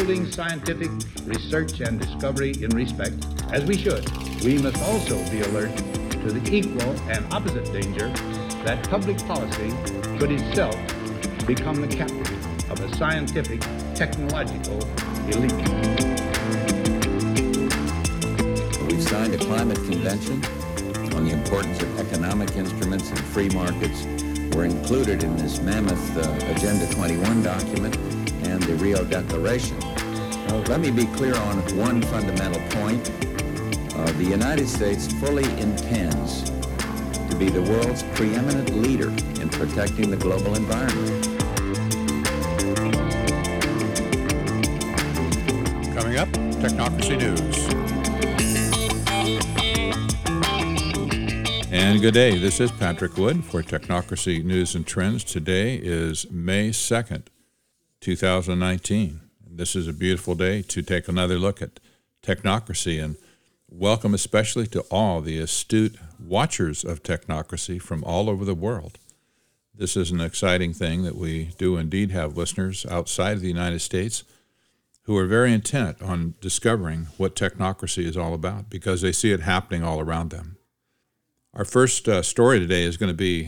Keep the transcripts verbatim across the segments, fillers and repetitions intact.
upholding scientific research and discovery in respect, as we should, we must also be alert to the equal and opposite danger that public policy could itself become the captive of a scientific, technological elite. We've signed a climate convention on the importance of economic instruments and free markets. Were included in this mammoth uh, Agenda twenty-one document and the Rio Declaration. Now, let me be clear on one fundamental point. Uh, the United States fully intends to be the world's preeminent leader in protecting the global environment. Coming up, Technocracy News. And good day. This is Patrick Wood for Technocracy News and Trends. Today is May second, two thousand nineteen. This is a beautiful day to take another look at technocracy, and welcome especially to all the astute watchers of technocracy from all over the world. This is an exciting thing that we do indeed have listeners outside of the United States who are very intent on discovering what technocracy is all about because they see it happening all around them. Our first uh, story today is going to be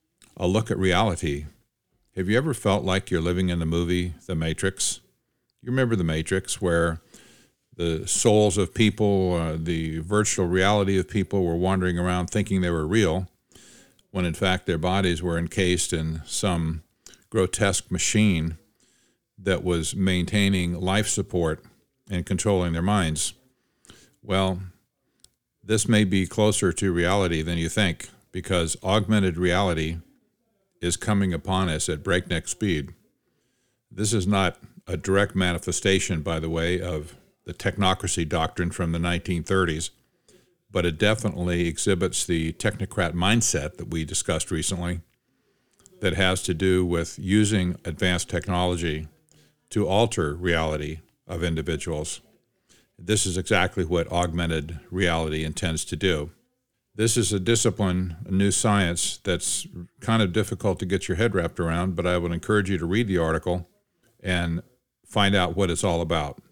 a look at reality. Have you ever felt like you're living in the movie The Matrix? You remember The Matrix, where the souls of people, uh, the virtual reality of people were wandering around thinking they were real, when in fact their bodies were encased in some grotesque machine that was maintaining life support and controlling their minds. Well, this may be closer to reality than you think, because augmented reality is coming upon us at breakneck speed. This is not a direct manifestation, by the way, of the technocracy doctrine from the nineteen thirties, but it definitely exhibits the technocrat mindset that we discussed recently that has to do with using advanced technology to alter reality of individuals. This is exactly what augmented reality intends to do. This is a discipline, a new science, that's kind of difficult to get your head wrapped around, but I would encourage you to read the article and find out what it's all about.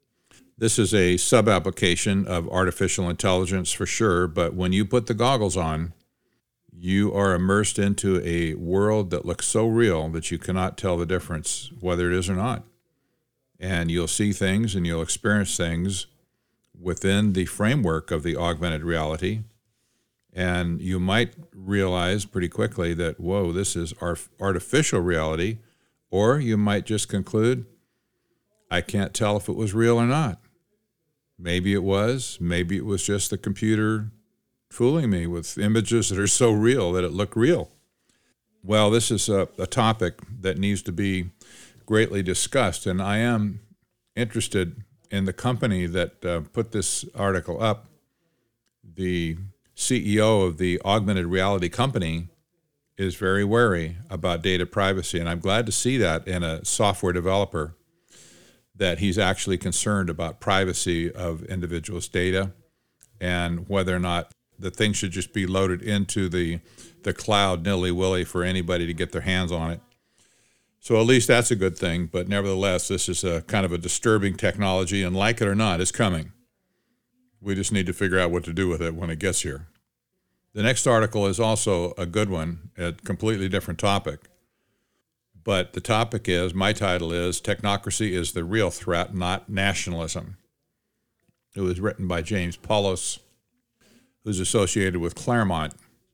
This is a sub-application of artificial intelligence for sure, but when you put the goggles on, you are immersed into a world that looks so real that you cannot tell the difference whether it is or not. And you'll see things and you'll experience things within the framework of the augmented reality. And you might realize pretty quickly that, whoa, this is artificial reality. Or you might just conclude, I can't tell if it was real or not. Maybe it was. Maybe it was just the computer fooling me with images that are so real that it looked real. Well, this is a, a topic that needs to be greatly discussed, and I am interested in the company that uh, put this article up. The C E O of the augmented reality company is very wary about data privacy, and I'm glad to see that in a software developer, that he's actually concerned about privacy of individuals' data and whether or not the thing should just be loaded into the, the cloud nilly-willy for anybody to get their hands on it. So at least that's a good thing, but nevertheless, this is a kind of a disturbing technology, and like it or not, it's coming. We just need to figure out what to do with it when it gets here. The next article is also a good one, a completely different topic. But the topic is, my title is, Technocracy is the Real Threat, Not Nationalism. It was written by James Poulos, who's associated with Claremont.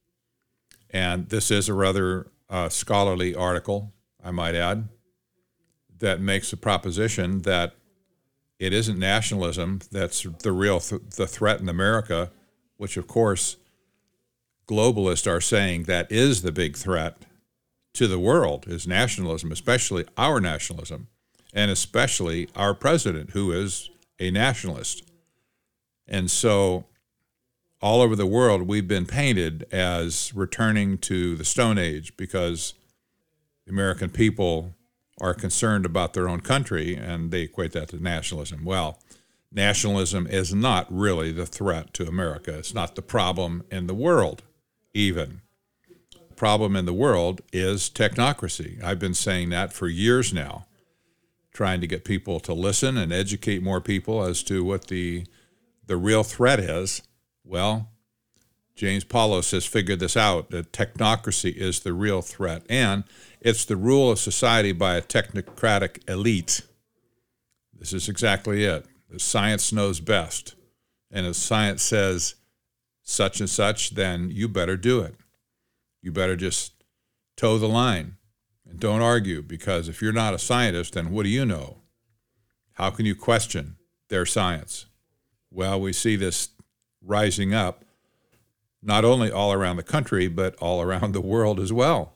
And this is a rather uh, scholarly article, I might add, that makes a proposition that it isn't nationalism that's the real th- the threat in America, which of course globalists are saying that is the big threat to the world, is nationalism, especially our nationalism, and especially our president, who is a nationalist. And so all over the world, we've been painted as returning to the Stone Age because the American people are concerned about their own country, and they equate that to nationalism. Well, nationalism is not really the threat to America. It's not the problem in the world, even. The problem in the world is technocracy. I've been saying that for years now. trying to get people to listen and educate more people as to what the the real threat is. Well, James Poulos has figured this out, that technocracy is the real threat, and it's the rule of society by a technocratic elite. This is exactly it. The science knows best, and if science says such and such, then you better do it. You better just toe the line and don't argue, because if you're not a scientist, then what do you know? How can you question their science? Well, we see this rising up not only all around the country, but all around the world as well.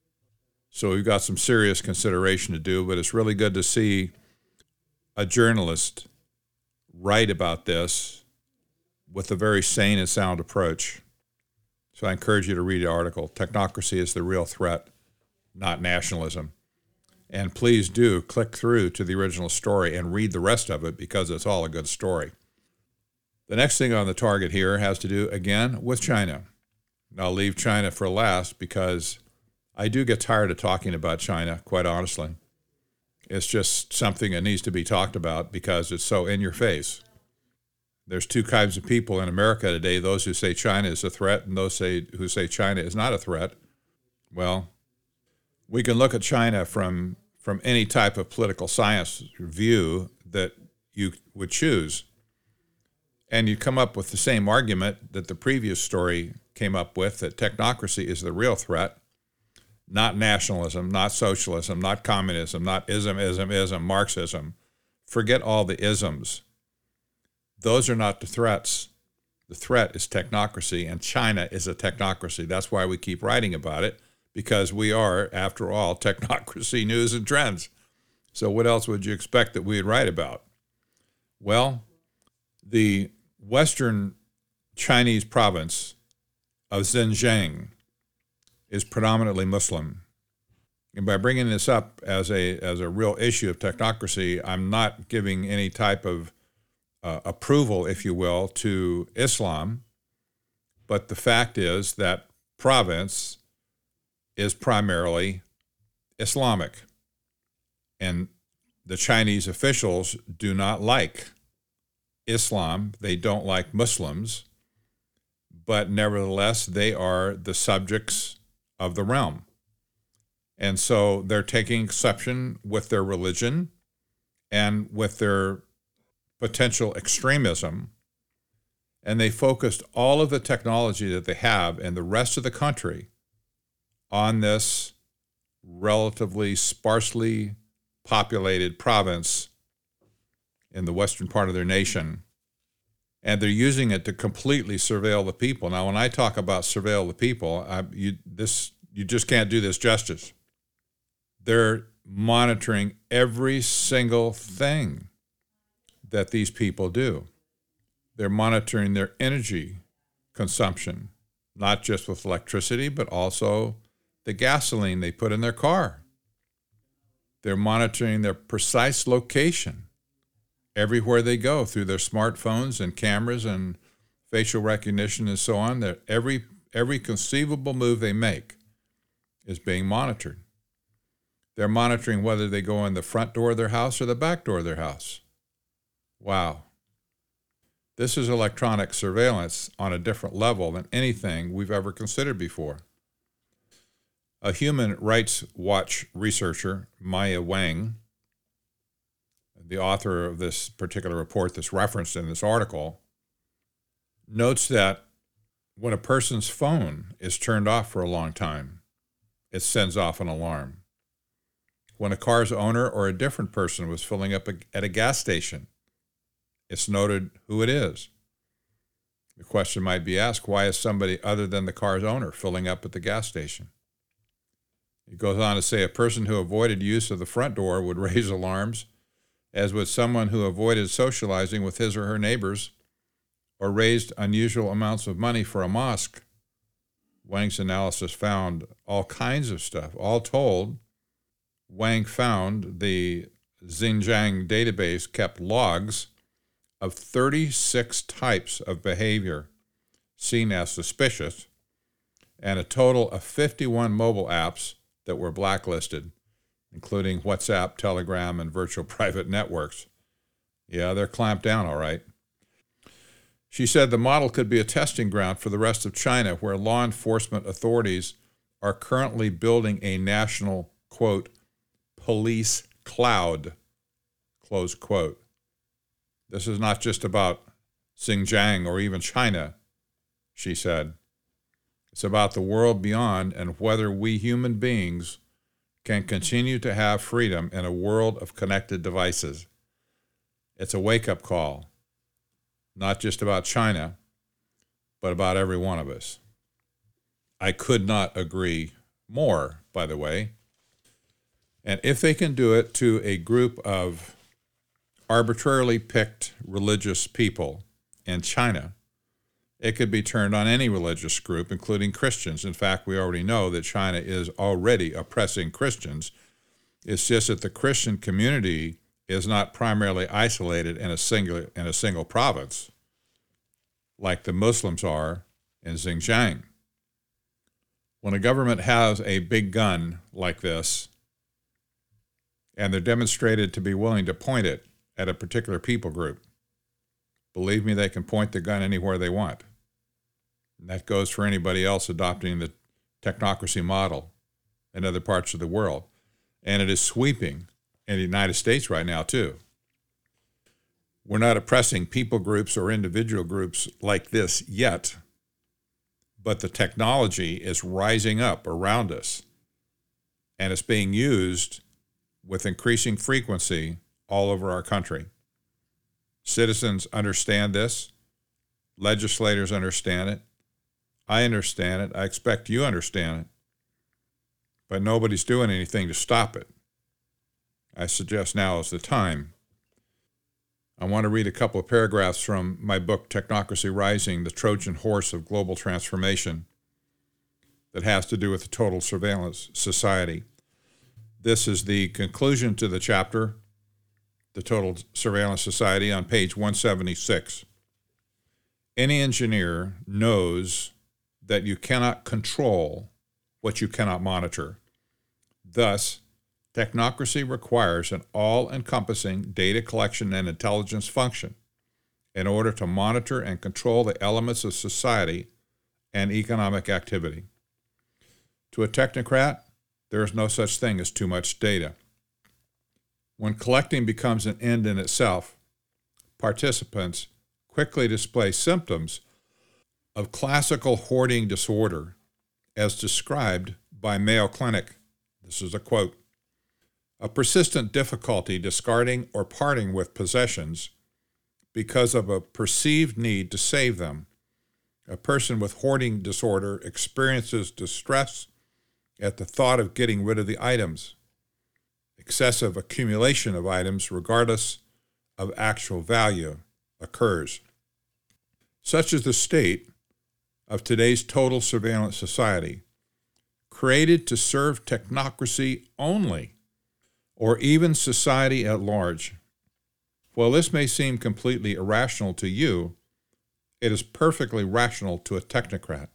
So we've got some serious consideration to do, but it's really good to see a journalist write about this with a very sane and sound approach. So I encourage you to read the article. Technocracy is the real threat, not nationalism. And please do click through to the original story and read the rest of it, because it's all a good story. The next thing on the target here has to do, again, with China. And I'll leave China for last because I do get tired of talking about China, quite honestly. It's just something that needs to be talked about because it's so in your face. There's two kinds of people in America today, those who say China is a threat and those say, who say China is not a threat. Well, we can look at China from, from any type of political science view that you would choose. And you come up with the same argument that the previous story came up with, that technocracy is the real threat, not nationalism, not socialism, not communism, not ism, ism, ism, Marxism. Forget all the isms. Those are not the threats. The threat is technocracy, and China is a technocracy. That's why we keep writing about it, because we are, after all, technocracy news and trends. So what else would you expect that we'd write about? Well, the western Chinese province of Xinjiang is predominantly Muslim. And by bringing this up as a as a real issue of technocracy, I'm not giving any type of uh, approval, if you will, to Islam. But the fact is that province is primarily Islamic. And the Chinese officials do not like Islam. They don't like Muslims, but nevertheless, they are the subjects of the realm. And so they're taking exception with their religion and with their potential extremism. And they focused all of the technology that they have in the rest of the country on this relatively sparsely populated province in the western part of their nation, and they're using it to completely surveil the people. Now, when I talk about surveil the people, I, you, this, you just can't do this justice. They're monitoring every single thing that these people do. They're monitoring their energy consumption, not just with electricity, but also the gasoline they put in their car. They're monitoring their precise location everywhere they go through their smartphones and cameras and facial recognition and so on. That every every conceivable move they make is being monitored. They're monitoring whether they go in the front door of their house or the back door of their house. Wow. This is electronic surveillance on a different level than anything we've ever considered before. A Human Rights Watch researcher, Maya Wang, the author of this particular report that's referenced in this article, notes that when a person's phone is turned off for a long time, it sends off an alarm. When a car's owner or a different person was filling up a, at a gas station, it's noted who it is. The question might be asked, why is somebody other than the car's owner filling up at the gas station? It goes on to say a person who avoided use of the front door would raise alarms, as would someone who avoided socializing with his or her neighbors or raised unusual amounts of money for a mosque. Wang's analysis found all kinds of stuff. All told, Wang found the Xinjiang database kept logs of thirty-six types of behavior seen as suspicious, and a total of fifty-one mobile apps that were blacklisted including WhatsApp, Telegram, and virtual private networks. Yeah, they're clamped down, all right. She said the model could be a testing ground for the rest of China, where law enforcement authorities are currently building a national, quote, police cloud, close quote. This is not just about Xinjiang or even China, she said. It's about the world beyond and whether we human beings can continue to have freedom in a world of connected devices. It's a wake-up call, not just about China, but about every one of us. I could not agree more, by the way. And if they can do it to a group of arbitrarily picked religious people in China, it could be turned on any religious group, including Christians. In fact, we already know that China is already oppressing Christians. It's just that the Christian community is not primarily isolated in a single in a single province, like the Muslims are in Xinjiang. When a government has a big gun like this, and they're demonstrated to be willing to point it at a particular people group, believe me, they can point the gun anywhere they want. And that goes for anybody else adopting the technocracy model in other parts of the world. And it is sweeping in the United States right now, too. We're not oppressing people groups or individual groups like this yet, but the technology is rising up around us, and it's being used with increasing frequency all over our country. Citizens understand this. Legislators understand it. I understand it. I expect you understand it. But nobody's doing anything to stop it. I suggest now is the time. I want to read a couple of paragraphs from my book, Technocracy Rising, the Trojan Horse of Global Transformation, that has to do with the total surveillance society. This is the conclusion to the chapter, The Total Surveillance Society, on page one seventy-six. Any engineer knows that you cannot control what you cannot monitor. Thus, technocracy requires an all-encompassing data collection and intelligence function in order to monitor and control the elements of society and economic activity. To a technocrat, there is no such thing as too much data. When collecting becomes an end in itself, participants quickly display symptoms of classical hoarding disorder, as described by Mayo Clinic. This is a quote. A persistent difficulty discarding or parting with possessions because of a perceived need to save them. A person with hoarding disorder experiences distress at the thought of getting rid of the items. Excessive accumulation of items, regardless of actual value, occurs. Such is the state of today's total surveillance society, created to serve technocracy only, or even society at large. While this may seem completely irrational to you, it is perfectly rational to a technocrat.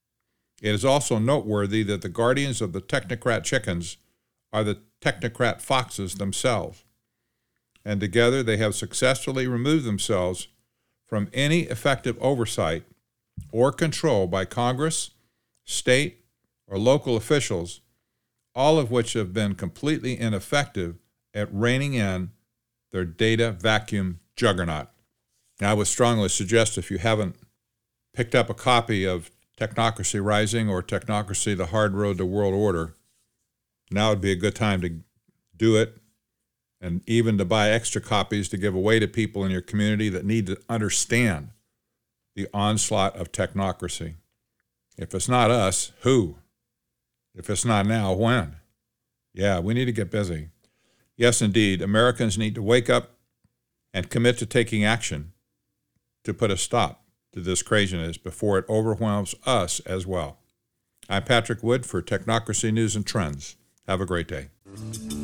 It is also noteworthy that the guardians of the technocrat chickens are the technocrat foxes themselves, and together they have successfully removed themselves from any effective oversight or control by Congress, state, or local officials, all of which have been completely ineffective at reining in their data vacuum juggernaut. Now, I would strongly suggest, if you haven't picked up a copy of Technocracy Rising or Technocracy, The Hard Road to World Order, now would be a good time to do it, and even to buy extra copies to give away to people in your community that need to understand the onslaught of technocracy. If it's not us, who? If it's not now, when? Yeah, we need to get busy. Yes, indeed, Americans need to wake up and commit to taking action to put a stop to this craziness before it overwhelms us as well. I'm Patrick Wood for Technocracy News and Trends. Have a great day.